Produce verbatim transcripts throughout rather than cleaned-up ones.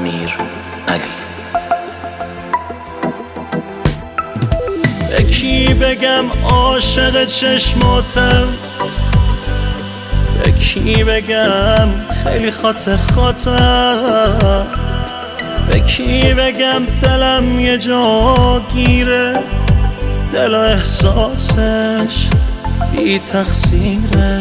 امیر علی. به کی بگم عاشق چشماتم، به کی بگم خیلی خاطر خاطر، به کی بگم دلم یه جا گیره، دل و احساسش بی تقصیره.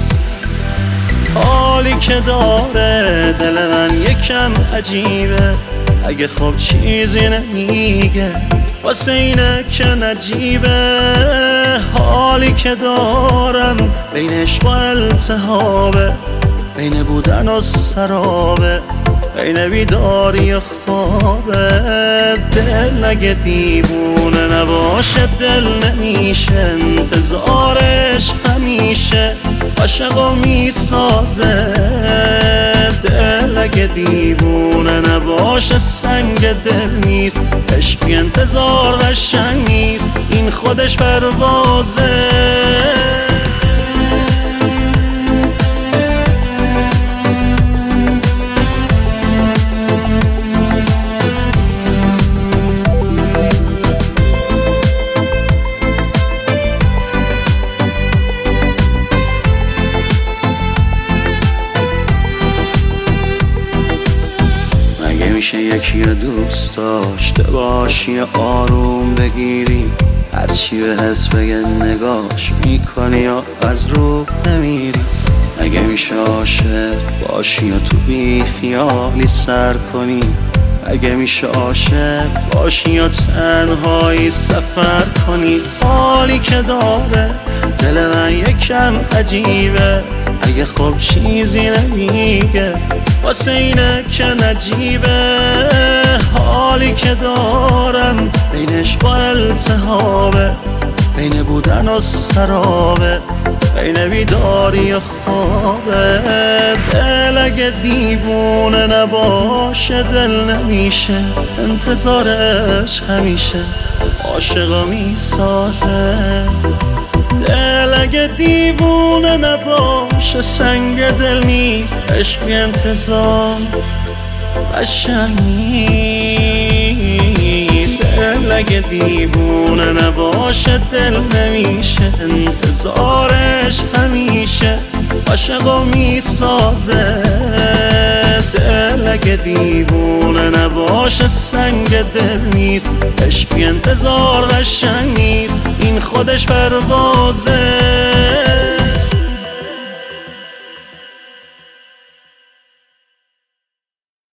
حالی که داره دل من یکم عجیبه، اگه خب چیزی نمیگه واسه اینه که نجیبه. حالی که دارم بین عشق و التهابه، بین بودن و سرابه، بین بیداری و خوابه. دل اگه دیوونه نباشه دل نمیشه، انتظارش همیشه عاشقو میسازه. دل اگه دیوونه نباشه سنگ دل نیست، عشق بی انتظار قشنگ نیست، این خودش پروازه. میشه یکی رو دوست داشته باشی آروم بگیری، هرچی به حس بگه نگاش میکنی یا از رو نمیری. اگه میشه عاشق باشی یا تو بی خیالی سر کنی، اگه میشه عاشق باشی یا تنهایی سفر کنی. حالی که داره دل من یکم عجیبه، اگه خب چیزی نمیگه واسه اینه که نجیبه. حالی که دارم بین عشق و التهابه، بین بودن و سرابه، بین بیداری و خوابه. دل اگه دیوونه نباشه دل نمیشه، انتظارش همیشه عاشقو میسازه. دل اگه دیوونه نباشه سنگ دل نیست، عشق بی انتظار قشنگ نیست. دل اگه دیوونه نباشه دل نمیشه، انتظارش همیشه عاشقو میسازه. دل اگه دیوونه نباشه سنگ دل نیست، عشق بی انتظار قشنگ نیست، این خودش پروازه.